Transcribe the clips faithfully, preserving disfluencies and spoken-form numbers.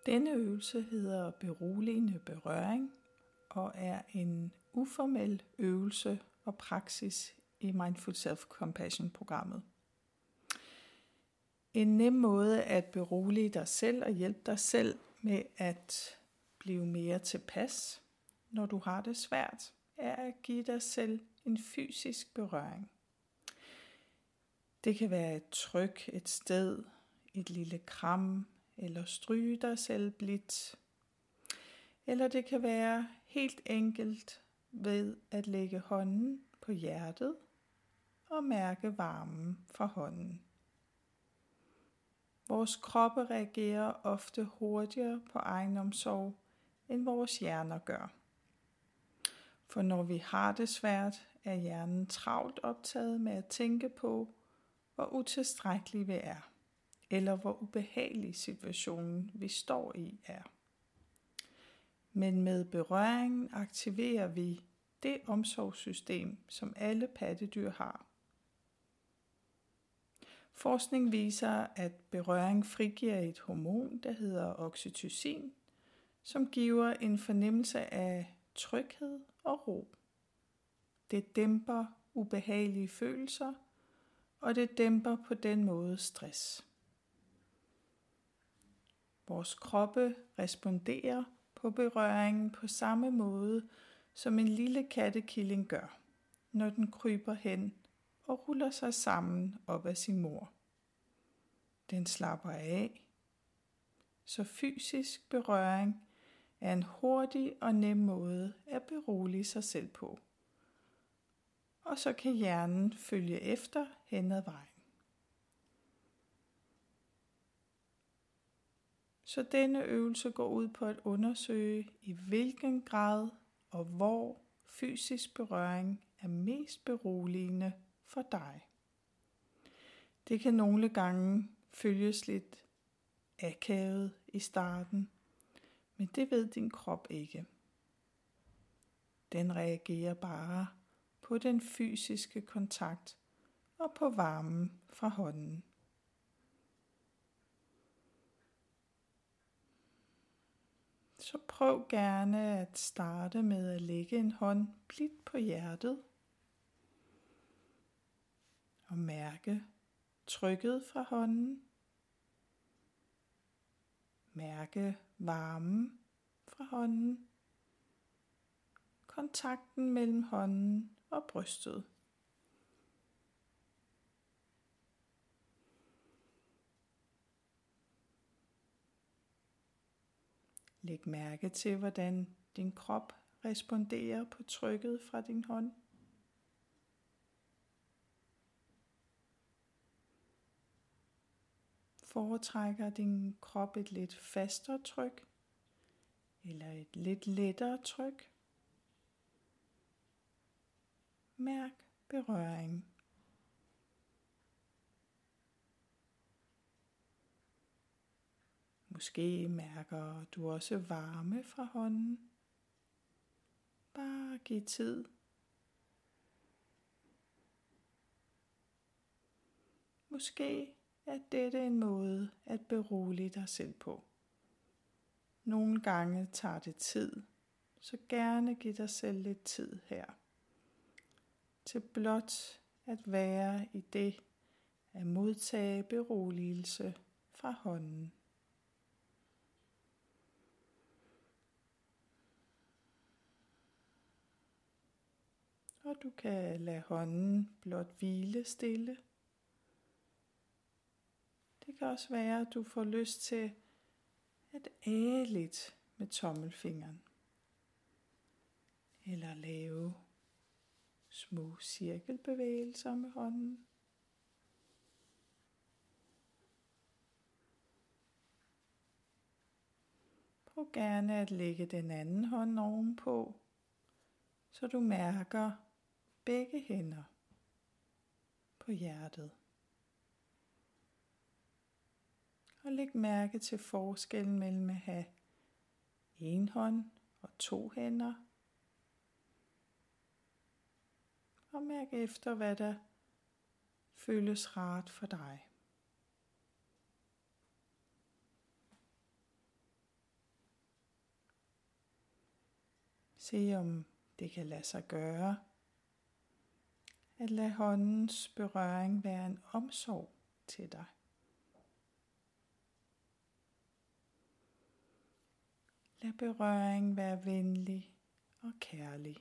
Denne øvelse hedder beroligende berøring og er en uformel øvelse og praksis i Mindful Self-Compassion-programmet. En nem måde at berolige dig selv og hjælpe dig selv med at blive mere tilpas, når du har det svært, er at give dig selv en fysisk berøring. Det kan være et tryk et sted, et lille kram, eller stryge dig selv blidt. Eller det kan være helt enkelt ved at lægge hånden på hjertet og mærke varmen fra hånden. Vores kroppe reagerer ofte hurtigere på egenomsorg, end vores hjerner gør. For når vi har det svært, er hjernen travlt optaget med at tænke på, hvor utilstrækkelig vi er, eller hvor ubehagelig situationen, vi står i, er. Men med berøringen aktiverer vi det omsorgssystem, som alle pattedyr har. Forskning viser, at berøring frigiver et hormon, der hedder oxytocin, som giver en fornemmelse af tryghed og ro. Det dæmper ubehagelige følelser, og det dæmper på den måde stress. Vores kroppe responderer på berøringen på samme måde, som en lille kattekilling gør, når den kryber hen og ruller sig sammen op af sin mor. Den slapper af, så fysisk berøring er en hurtig og nem måde at berolige sig selv på. Og så kan hjernen følge efter hen ad vejen. Så denne øvelse går ud på at undersøge, i hvilken grad og hvor fysisk berøring er mest beroligende for dig. Det kan nogle gange føles lidt akavet i starten, men det ved din krop ikke. Den reagerer bare på den fysiske kontakt og på varmen fra hånden. Så prøv gerne at starte med at lægge en hånd blidt på hjertet og mærke trykket fra hånden. Mærke varmen fra hånden. Kontakten mellem hånden og brystet. Læg mærke til, hvordan din krop responderer på trykket fra din hånd. Foretrækker din krop et lidt fastere tryk, eller et lidt lettere tryk? Mærk berøring. Måske mærker du også varme fra hånden. Bare giv tid. Måske er dette en måde at berolige dig selv på. Nogle gange tager det tid, så gerne giv dig selv lidt tid her. Til blot at være i det at modtage beroligelse fra hånden. Og du kan lade hånden blot hvile stille. Det kan også være, at du får lyst til at æge lidt med tommelfingeren. Eller lave små cirkelbevægelser med hånden. Prøv gerne at lægge den anden hånd ovenpå, så du mærker begge hænder på hjertet. Og læg mærke til forskellen mellem at have en hånd og to hænder. Og mærk efter, hvad der føles rart for dig. Se om det kan lade sig gøre at lade håndens berøring være en omsorg til dig. Lad berøring være venlig og kærlig.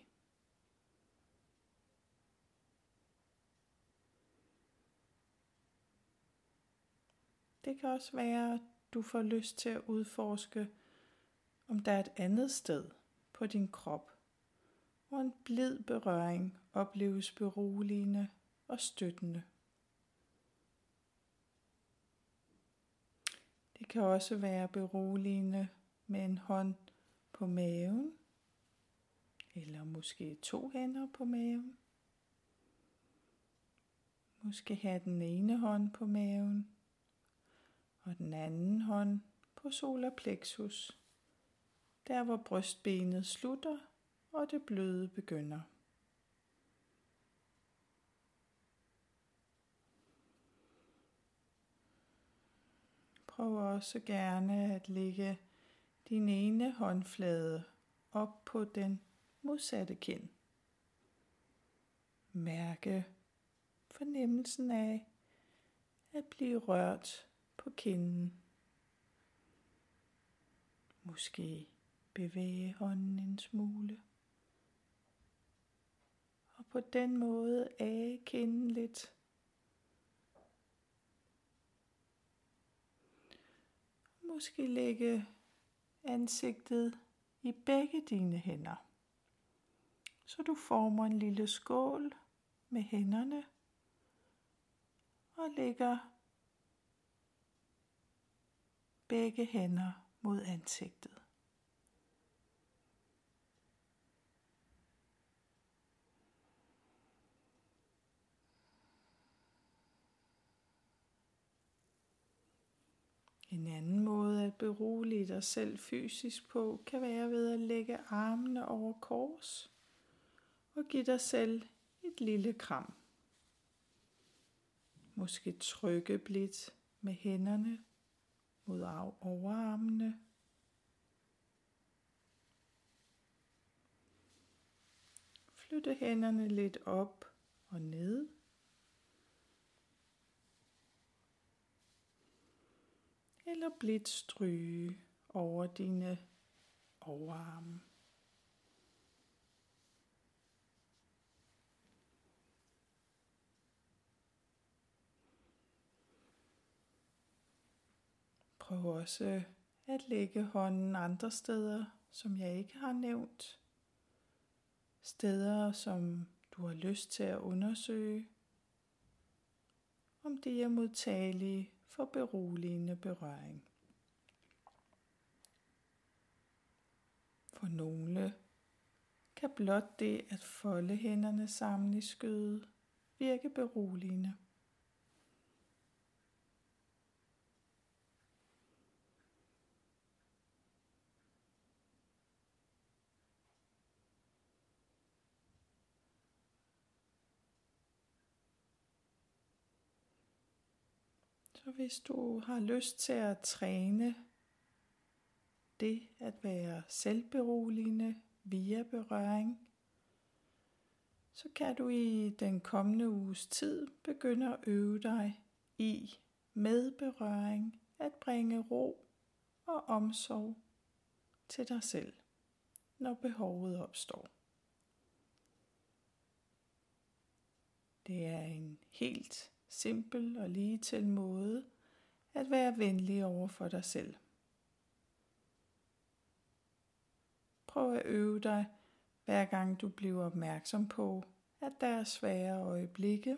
Det kan også være, at du får lyst til at udforske, om der er et andet sted på din krop, hvor en blid berøring opleves beroligende og støttende. Det kan også være beroligende med en hånd på maven, eller måske to hænder på maven. Måske have den ene hånd på maven, og den anden hånd på solar plexus, der hvor brystbenet slutter og det bløde begynder. Prøv også gerne at lægge din ene håndflade op på den modsatte kind. Mærke fornemmelsen af at blive rørt på kinden. Måske bevæge hånden en smule. Og på den måde af kinden lidt. Måske lægge ansigtet i begge dine hænder. Så du former en lille skål med hænderne og lægger begge hænder mod ansigtet. En anden måde at berolige dig selv fysisk på, kan være ved at lægge armene over kors og give dig selv et lille kram. Måske trykke blidt med hænderne mod overarmene. Flytte hænderne lidt op og ned. Eller blidt stryge over dine overarme. Prøv også at lægge hånden andre steder, som jeg ikke har nævnt. Steder, som du har lyst til at undersøge, om de er modtagelige for beroligende berøring. For nogle kan blot det at folde hænderne sammen i skødet virke beroligende. Så hvis du har lyst til at træne det at være selvberoligende via berøring, så kan du i den kommende uges tid begynde at øve dig i med berøring at bringe ro og omsorg til dig selv, når behovet opstår. Det er en helt simpel og ligetil måde at være venlig over for dig selv. Prøv at øve dig, hver gang du bliver opmærksom på, at der er svære øjeblikke.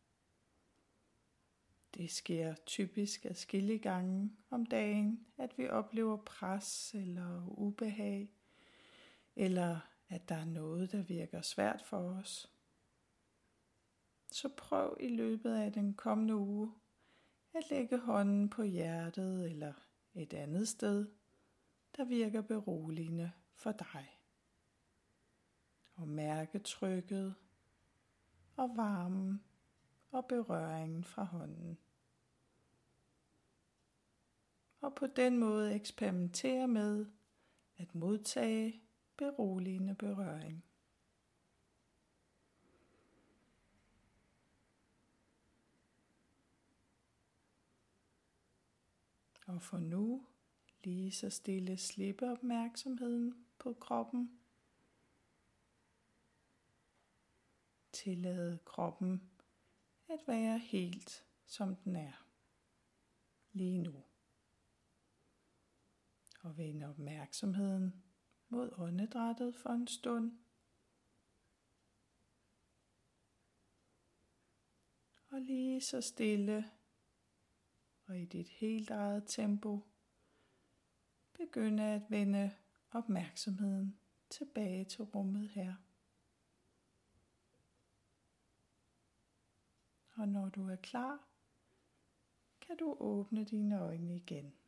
Det sker typisk adskillige gange om dagen, at vi oplever pres eller ubehag, eller at der er noget, der virker svært for os. Så prøv i løbet af den kommende uge at lægge hånden på hjertet eller et andet sted, der virker beroligende for dig. Og mærke trykket og varmen og berøringen fra hånden. Og på den måde eksperimentere med at modtage beroligende berøring. Og for nu lige så stille slippe opmærksomheden på kroppen. Tillade kroppen at være helt som den er lige nu. Og vende opmærksomheden mod åndedrættet for en stund. Og lige så stille og i dit helt eget tempo begynde at vende opmærksomheden tilbage til rummet her. Og når du er klar, kan du åbne dine øjne igen.